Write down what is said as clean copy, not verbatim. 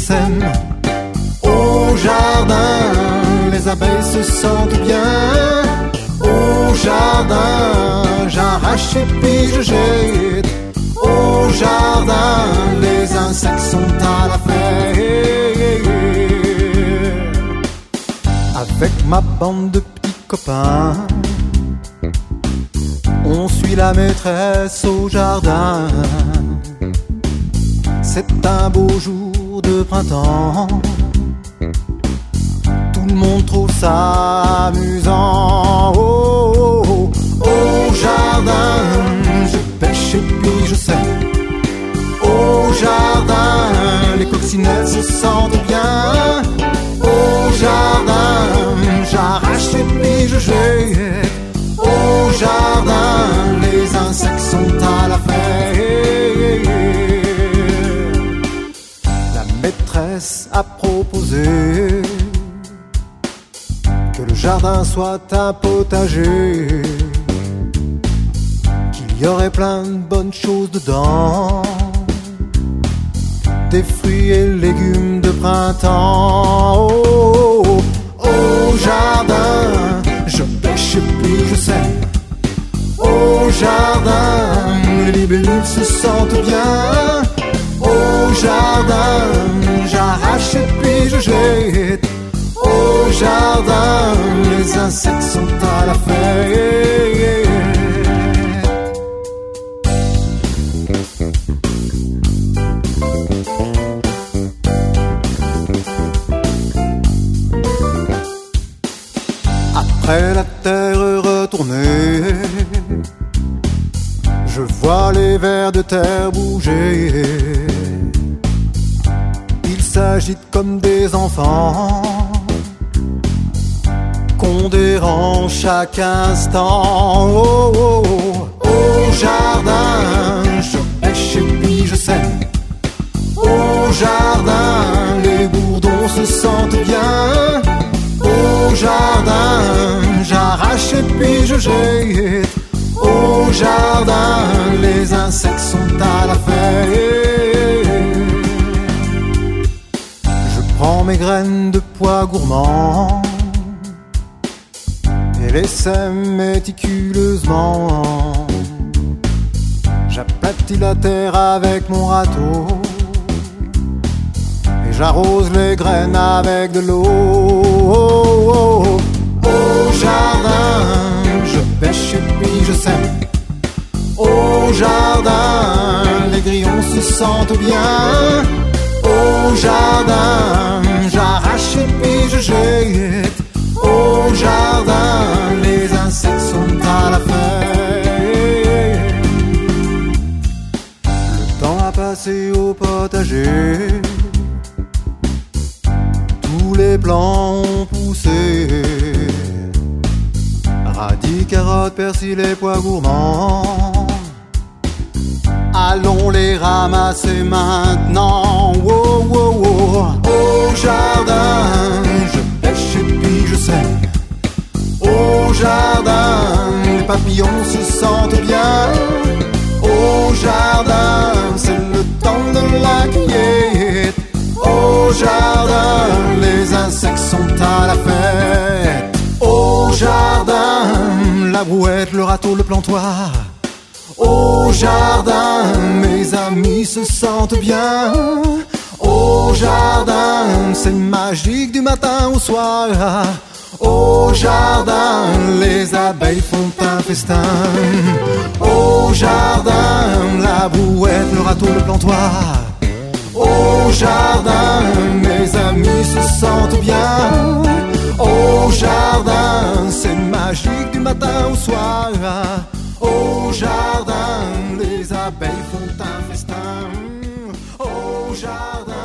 sème. Au jardin, les abeilles se sentent bien. Au jardin, j'arrache et puis je jette. Au jardin, les insectes sont à la fête. Avec ma bande de petits copains, on suit la maîtresse au jardin. C'est un beau jour de printemps. Tout le monde trouve ça amusant. Oh, oh, oh. Au jardin, je pêche et puis je sème. Au jardin, les coccinelles se sentent bien. Au jardin, j'arrache et puis je jette. Au jardin, les insectes sont à la fête. La maîtresse a proposé que le jardin soit un potager, qu'il y aurait plein de bonnes choses dedans, des fruits et légumes de printemps. Oh, oh, oh. Au jardin, je pêche et puis je sème. Au jardin, les libellules se sentent bien. Au jardin, j'arrache et puis je jette. Au jardin, les insectes sont à la fête. Après la terre retournée, je vois les vers de terre bouger. Ils s'agitent comme des enfants qu'on dérange chaque instant. Oh, oh, oh. Au jardin, je pêche et puis je sème. Au jardin, les bourdons se sentent bien. Au jardin, j'arrache et puis je jette. Au jardin, les insectes sont à la fête. Je prends mes graines de pois gourmands et les sème méticuleusement. J'aplatis la terre avec mon râteau et j'arrose les graines avec de l'eau. Oh, oh, oh. Au jardin, je pêche et puis je sème. Au jardin, les grillons se sentent bien. Au jardin, j'arrache et puis je jette. Au jardin, les insectes sont à la fête. Le temps a passé au potager. Tous les plants ont poussé. Radis, carottes, persil et pois gourmands. Allons les ramasser maintenant. Oh, oh, oh. Au jardin, je pêche et puis je sème. Au jardin, les papillons se sentent bien. Au jardin, c'est le temps de la cueillette. Au jardin, les insectes sont à la fête. Au jardin, la brouette, le râteau, le plantoir. Au jardin, mes amis se sentent bien. Au jardin, c'est magique du matin au soir. Au jardin, les abeilles font un festin. Au jardin, la brouette, le râteau, le plantoir. Au jardin, mes amis se sentent bien. Au jardin, c'est magique du matin au soir. Au jardin, les abeilles font un festin. Au jardin.